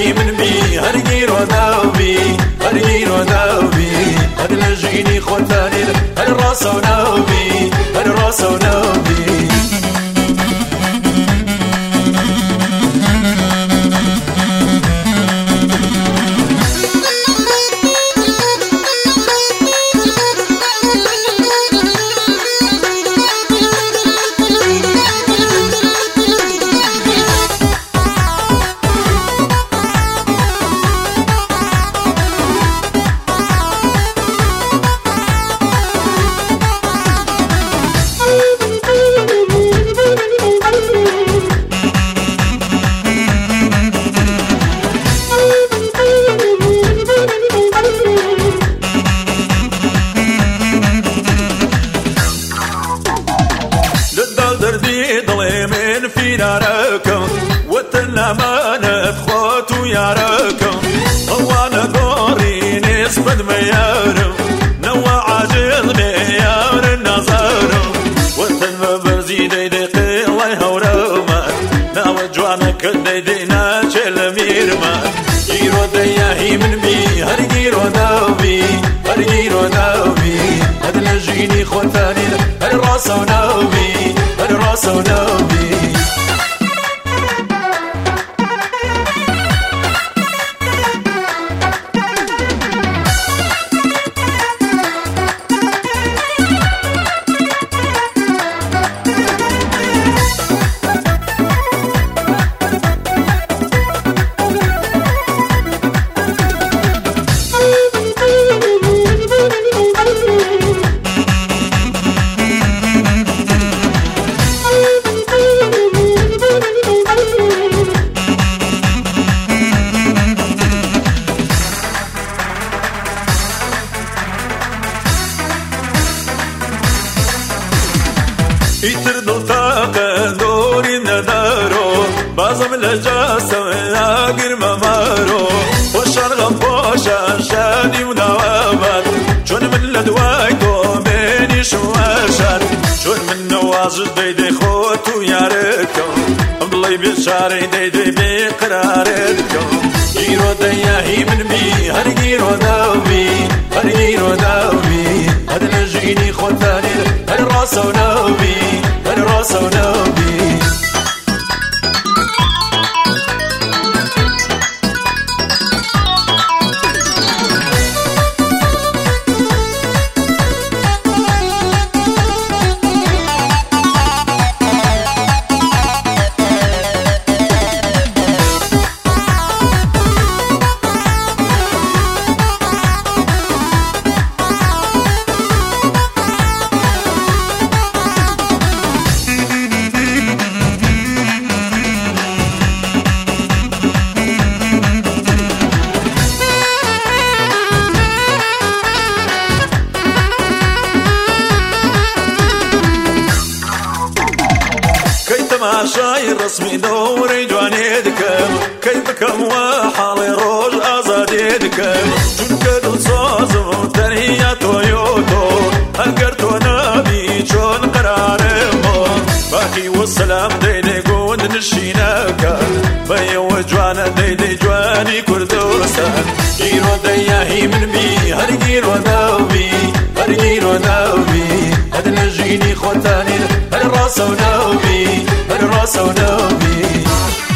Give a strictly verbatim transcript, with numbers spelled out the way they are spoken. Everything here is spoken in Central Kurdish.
دياهي من بي هرقير وداوبي هرقير وداوبي هاد لجيني خوتاني هاد الراس وناوبي هاد الراس وناوبي فيناركم وتلامانة خوتو ياركم وانا دوري نسبة ميارم نوع عاجل ميار النظارم وتنم برزي دي دي قيلي هورما ناو جوانك دي دي ناشل ميرما جيرو دياهي من بي هرقيرو داوبي هرقيرو داوبي هاد لجيني خوتاني الراس وناوبي الراس وناوبي يتردو طاقة دوري ندارو بازم لجاسم ياقر ممارو وشرغم بوشا شادي ودوابات شون من لدوايتو بيني شواشات شون من نواجد دي دي خوتو ياركم بلي بشاري دي دي بقرارتكم جيرو دياهي من بي هرقيرو داوبي هرقيرو داوبي هاد لجيني خوتاني الراس وناوبي الراس وناوبي تماشاي رسمي دوري جواني دكم كيفكم وحالي روج ازادي دكم جنكدو صوزو تنهي تويوتو هنقرتو نبي جون قرارمو باقي والسلام ديدي قوند نشيناكا بيو جوانا ديدي جواني كردوسان جيرو دياهي من بي هرقيرو داوبي هرقيرو داوبي هاد نجيني خوتاني الراس وناوبي الراس وناوبي